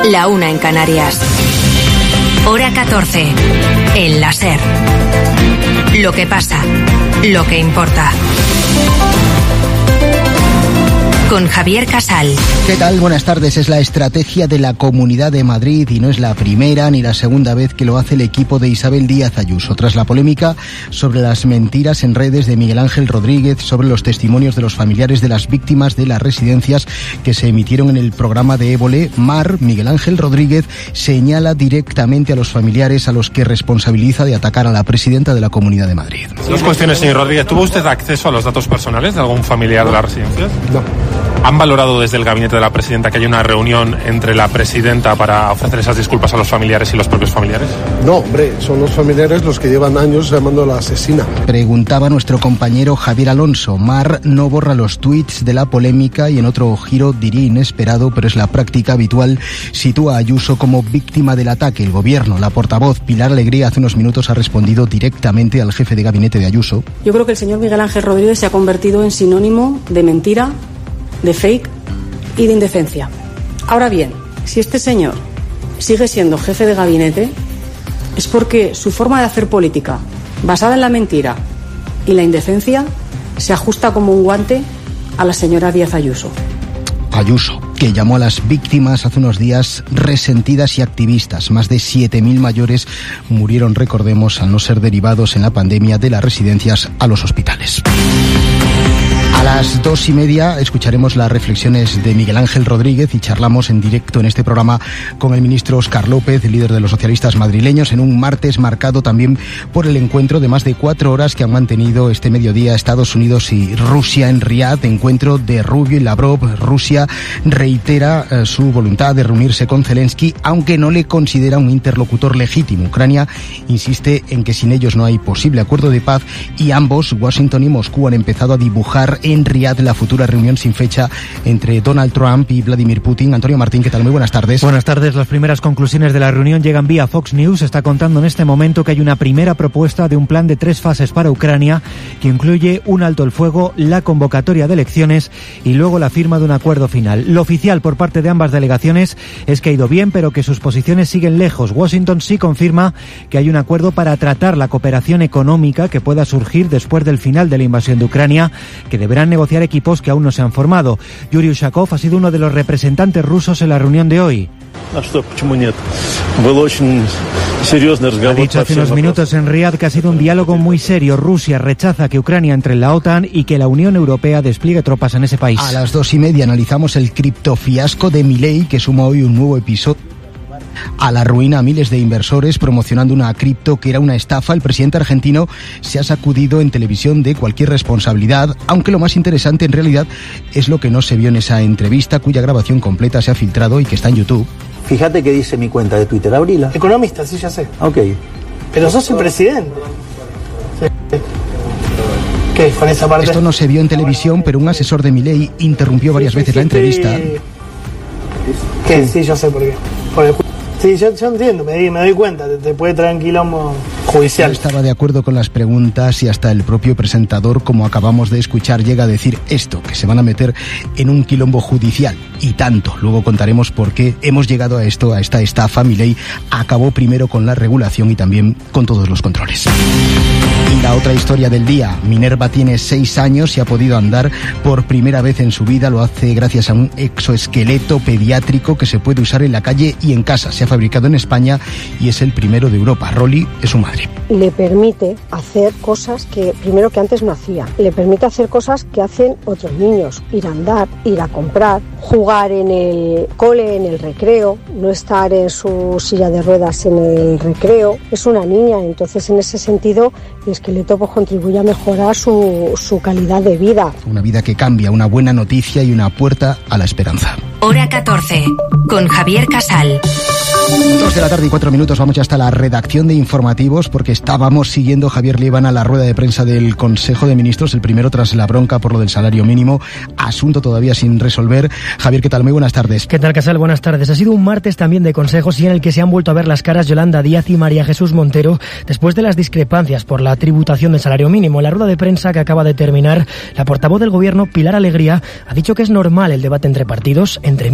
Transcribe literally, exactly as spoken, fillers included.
La una en Canarias. Hora catorce. El La Ser. Lo que pasa, lo que importa. Con Javier Casal. ¿Qué tal? Buenas tardes. Es la estrategia de la Comunidad de Madrid y no es la primera ni la segunda vez que lo hace el equipo de Isabel Díaz Ayuso. Tras la polémica sobre las mentiras en redes de Miguel Ángel Rodríguez sobre los testimonios de los familiares de las víctimas de las residencias que se emitieron en el programa de Évole, Mar, Miguel Ángel Rodríguez, señala directamente a los familiares a los que responsabiliza de atacar a la presidenta de la Comunidad de Madrid. Dos cuestiones, señor Rodríguez. ¿Tuvo usted acceso a los datos personales de algún familiar de las residencias? No. ¿Han valorado desde el gabinete de la presidenta que haya una reunión entre la presidenta para ofrecer esas disculpas a los familiares y los propios familiares? No, hombre, son los familiares los que llevan años llamando a la asesina. Preguntaba nuestro compañero Javier Alonso. Mar no borra los tuits de la polémica y en otro giro, diría inesperado, pero es la práctica habitual, sitúa a Ayuso como víctima del ataque. El gobierno, la portavoz Pilar Alegría, hace unos minutos ha respondido directamente al jefe de gabinete de Ayuso. Yo creo que el señor Miguel Ángel Rodríguez se ha convertido en sinónimo de mentira, de fake y de indecencia. Ahora bien, si este señor sigue siendo jefe de gabinete, es porque su forma de hacer política, basada en la mentira y la indecencia, se ajusta como un guante a la señora Díaz Ayuso. Ayuso, que llamó a las víctimas hace unos días resentidas y activistas. Más de siete mil mayores murieron, recordemos, al no ser derivados en la pandemia de las residencias a los hospitales. A las dos y media escucharemos las reflexiones de Miguel Ángel Rodríguez y charlamos en directo en este programa con el ministro Óscar López, líder de los socialistas madrileños, en un martes marcado también por el encuentro de más de cuatro horas que han mantenido este mediodía Estados Unidos y Rusia en Riad, encuentro de Rubio y Lavrov. Rusia reitera eh, su voluntad de reunirse con Zelensky, aunque no le considera un interlocutor legítimo. Ucrania insiste en que sin ellos no hay posible acuerdo de paz y ambos, Washington y Moscú, han empezado a dibujar en Riad la futura reunión sin fecha entre Donald Trump y Vladimir Putin. Antonio Martín, ¿qué tal? Muy buenas tardes. Buenas tardes. Las primeras conclusiones de la reunión llegan vía Fox News. Está contando en este momento que hay una primera propuesta de un plan de tres fases para Ucrania que incluye un alto el fuego, la convocatoria de elecciones y luego la firma de un acuerdo final. Lo oficial por parte de ambas delegaciones es que ha ido bien, pero que sus posiciones siguen lejos. Washington sí confirma que hay un acuerdo para tratar la cooperación económica que pueda surgir después del final de la invasión de Ucrania, que deberán negociar equipos que aún no se han formado. Yuri Ushakov ha sido uno de los representantes rusos en la reunión de hoy. Ha dicho hace unos minutos en Riad que ha sido un diálogo muy serio. Rusia rechaza que Ucrania entre en la OTAN y que la Unión Europea despliegue tropas en ese país. A las dos y media analizamos el criptofiasco de Milei, que suma hoy un nuevo episodio a la ruina a miles de inversores promocionando una cripto que era una estafa. El presidente argentino se ha sacudido en televisión de cualquier responsabilidad, aunque lo más interesante en realidad es lo que no se vio en esa entrevista, cuya grabación completa se ha filtrado y que está en YouTube. Fíjate que dice mi cuenta de Twitter, abrila. Economista, sí, ya sé. Ok. Pero sos el presidente. Sí. ¿Qué? Con esa parte. Esto no se vio en televisión, pero un asesor de Milei interrumpió varias sí, veces sí, la entrevista. ¿Qué? Sí, yo sé por qué. Por el... Sí, yo, yo entiendo, me, me doy cuenta, te, te puede traer un quilombo judicial. No estaba de acuerdo con las preguntas y hasta el propio presentador, como acabamos de escuchar, llega a decir esto, que se van a meter en un quilombo judicial. Y tanto, luego contaremos por qué hemos llegado a esto, a esta estafa. Milei acabó primero con la regulación y también con todos los controles. Y la otra historia del día, Minerva tiene seis años y ha podido andar por primera vez en su vida. Lo hace gracias a un exoesqueleto pediátrico que se puede usar en la calle y en casa. Se ha fabricado en España y es el primero de Europa. Rolly es su madre. Le permite hacer cosas que primero que antes no hacía. Le permite hacer cosas que hacen otros niños. Ir a andar, ir a comprar, jugar en el cole, en el recreo, no estar en su silla de ruedas en el recreo. Es una niña, entonces en ese sentido el esqueleto pues, contribuye a mejorar su, su calidad de vida. Una vida que cambia, una buena noticia y una puerta a la esperanza. Hora catorce, con Javier Casal. Dos de la tarde y cuatro minutos, vamos ya hasta la redacción de informativos porque estábamos siguiendo, Javier Liébana, la rueda de prensa del Consejo de Ministros, el primero tras la bronca por lo del salario mínimo, asunto todavía sin resolver. Javier, ¿qué tal? Muy buenas tardes. ¿Qué tal, Casal? Buenas tardes. Ha sido un martes también de consejos y en el que se han vuelto a ver las caras Yolanda Díaz y María Jesús Montero después de las discrepancias por la tributación del salario mínimo. En la rueda de prensa que acaba de terminar, la portavoz del Gobierno, Pilar Alegría, ha dicho que es normal el debate entre partidos, entre